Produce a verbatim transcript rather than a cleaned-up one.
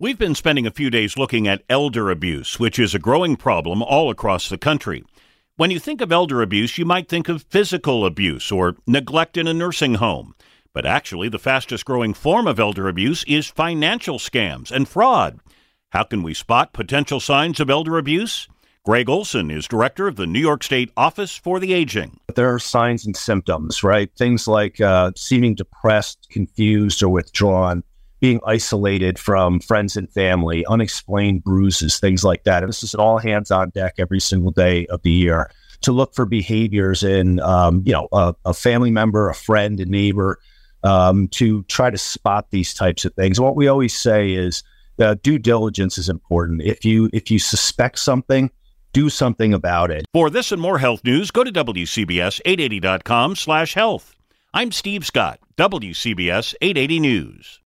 We've been spending a few days looking at elder abuse, which is a growing problem all across the country. When you think of elder abuse, you might think of physical abuse or neglect in a nursing home. But actually, the fastest growing form of elder abuse is financial scams and fraud. How can we spot potential signs of elder abuse? Greg Olson is director of the New York State Office for the Aging. There are signs and symptoms, right? Things like uh, seeming depressed, confused, or withdrawn, being isolated from friends and family, unexplained bruises, things like that. And this is an all hands on deck every single day of the year to look for behaviors in, um, you know, a, a family member, a friend, a neighbor, um, to try to spot these types of things. What we always say is uh, due diligence is important. If you if you suspect something, do something about it. For this and more health news, go to W C B S eight eighty dot com slash health. I'm Steve Scott, W C B S eight eighty News.